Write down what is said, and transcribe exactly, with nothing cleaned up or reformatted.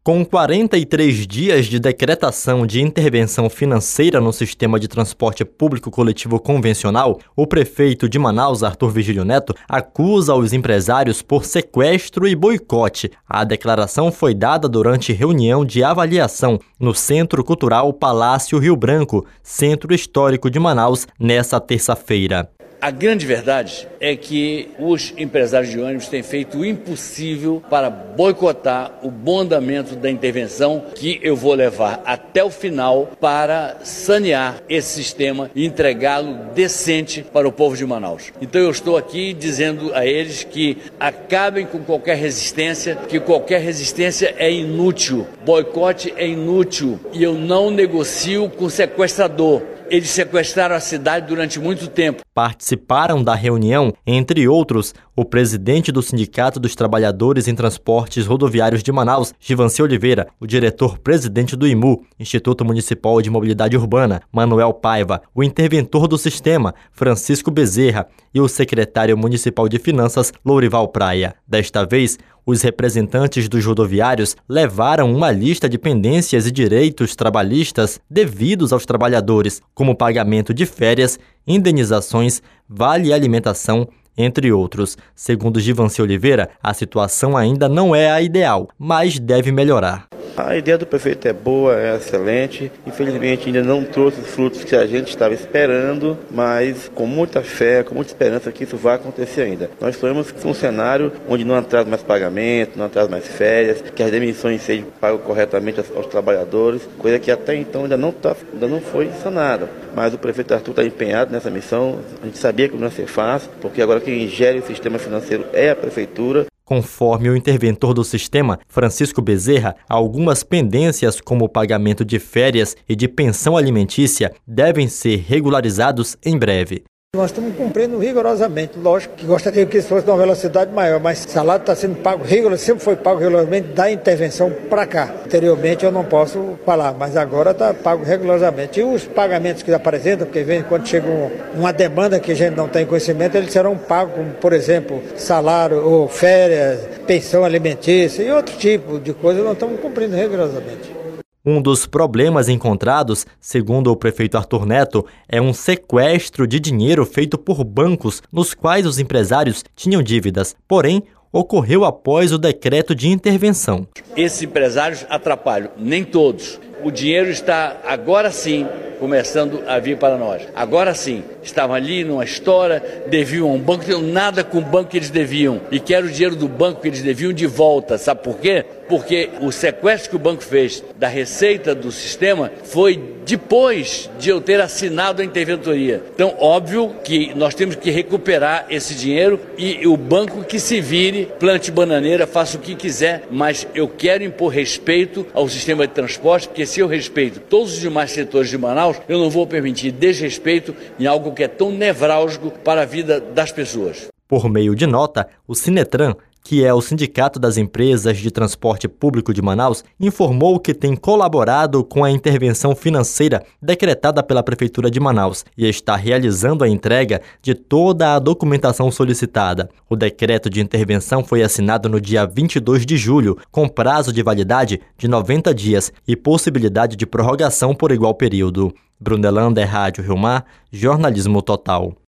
Com quarenta e três dias de decretação de intervenção financeira no sistema de transporte público coletivo convencional, o prefeito de Manaus, Arthur Virgílio Neto, acusa os empresários por sequestro e boicote. A declaração foi dada durante reunião de avaliação no Centro Cultural Palácio Rio Branco, Centro Histórico de Manaus, nesta terça-feira. A grande verdade é que os empresários de ônibus têm feito o impossível para boicotar o bom andamento da intervenção que eu vou levar até o final para sanear esse sistema e entregá-lo decente para o povo de Manaus. Então eu estou aqui dizendo a eles que acabem com qualquer resistência, que qualquer resistência é inútil, boicote é inútil e eu não negocio com sequestrador. Eles sequestraram a cidade durante muito tempo. Participaram da reunião, entre outros, o presidente do Sindicato dos Trabalhadores em Transportes Rodoviários de Manaus, Givanci Oliveira, o diretor-presidente do I M U, Instituto Municipal de Mobilidade Urbana, Manuel Paiva, o interventor do sistema, Francisco Bezerra, e o secretário municipal de Finanças, Lourival Praia. Desta vez, os representantes dos rodoviários levaram uma lista de pendências e direitos trabalhistas devidos aos trabalhadores, como pagamento de férias, indenizações, vale alimentação, entre outros. Segundo Givanci Oliveira, a situação ainda não é a ideal, mas deve melhorar. A ideia do prefeito é boa, é excelente. Infelizmente ainda não trouxe os frutos que a gente estava esperando, mas com muita fé, com muita esperança que isso vai acontecer ainda. Nós somos um cenário onde não atrasa mais pagamento, não atrasa mais férias, que as demissões sejam pagas corretamente aos, aos trabalhadores, coisa que até então ainda não, tá, ainda não foi sanada. Mas o prefeito Arthur está empenhado nessa missão. A gente sabia que não ia ser fácil, porque agora quem gere o sistema financeiro é a prefeitura. Conforme o interventor do sistema, Francisco Bezerra, algumas pendências como o pagamento de férias e de pensão alimentícia devem ser regularizados em breve. Nós estamos cumprindo rigorosamente. Lógico que gostaria que isso fosse de uma velocidade maior, mas o salário está sendo pago rigorosamente, sempre foi pago regularmente da intervenção para cá. Anteriormente eu não posso falar, mas agora está pago rigorosamente. E os pagamentos que apresentam, porque vem quando chega um, uma demanda que a gente não tem conhecimento, eles serão pagos, como, por exemplo, salário ou férias, pensão alimentícia e outro tipo de coisa, nós estamos cumprindo rigorosamente. Um dos problemas encontrados, segundo o prefeito Arthur Neto, é um sequestro de dinheiro feito por bancos nos quais os empresários tinham dívidas. Porém, ocorreu após o decreto de intervenção. Esses empresários atrapalham, nem todos. O dinheiro está agora sim começando a vir para nós. Agora sim, estavam ali numa história, deviam a um banco, não tinham nada com o banco que eles deviam. E quero o dinheiro do banco que eles deviam de volta. Sabe por quê? Porque o sequestro que o banco fez da receita do sistema foi depois de eu ter assinado a interventoria. Então, óbvio que nós temos que recuperar esse dinheiro e o banco que se vire, plante bananeira, faça o que quiser, mas eu quero impor respeito ao sistema de transporte, porque se eu respeito todos os demais setores de Manaus, eu não vou permitir desrespeito em algo que é tão nevrálgico para a vida das pessoas. Por meio de nota, o Sinetran, que é o Sindicato das Empresas de Transporte Público de Manaus, informou que tem colaborado com a intervenção financeira decretada pela Prefeitura de Manaus e está realizando a entrega de toda a documentação solicitada. O decreto de intervenção foi assinado no dia vinte e dois de julho, com prazo de validade de noventa dias e possibilidade de prorrogação por igual período. Brunelander, Rádio Rio Mar, Jornalismo Total.